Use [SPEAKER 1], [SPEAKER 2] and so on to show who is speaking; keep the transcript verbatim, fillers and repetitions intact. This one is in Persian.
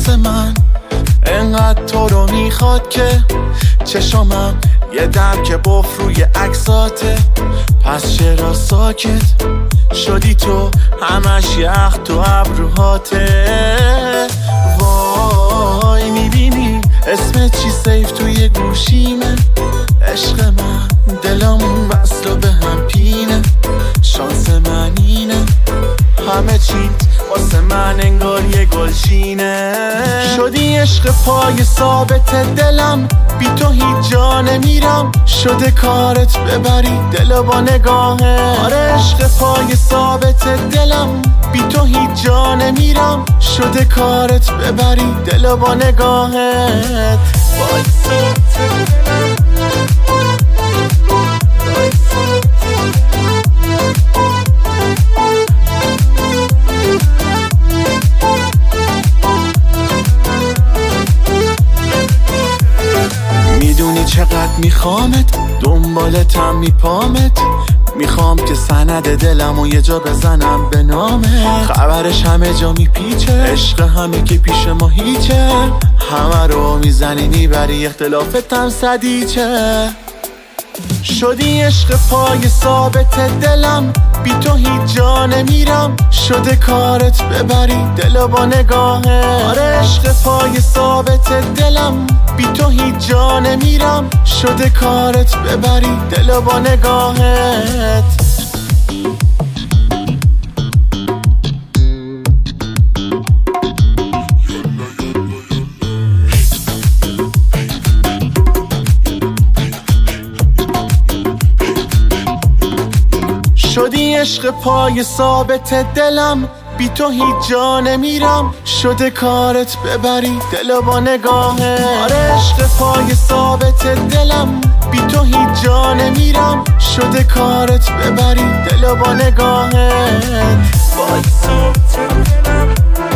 [SPEAKER 1] واسه من انقدر تو رو میخواد که چشامم یه دم که بف روی عکساته. پس چرا ساکت شدی تو؟ همش یخ تو ابروهاته. وای میبینی اسم چی سیف توی گوشیمه؟ عشق من دلمون وصل به هم پینه. شانس من اینه همه چیت واسه من انگار یه گلچینه. شدی عشق پای ثابت دلم، بی تو هیچ جا نمیرم. شده کارت ببری دل با نگاهه. آره عشق پای ثابت دلم، بی تو هیچ جا نمیرم. شده کارت ببری دل با نگاهت. میدونی چقدر میخوامت، دنبالتم میپامت. میخوام که سند دلم و یه جا بزنم به نامت. خبرش همه جا میپیچه، عشق همه که پیش ما هیچه. همه رو میزنی میبری، اختلافتم صدیچه. شدی عشق پای ثابت دلم، بی تو هیچ جا نمیرم. شده کارت ببری دل با نگاهه. آره عشق پای ثابت دلم، بی تو هیچ جا نمیرم. شده کارت ببری دل با نگاهت. شدی عشق پای ثابت دلم، بی تو هیچ جا نمیرم. شده کارت ببری دل با نگاهه. آره عشق پای ثابت دلم، بی تو هیچ جا نمیرم. شده کارت ببری دل با نگاهه.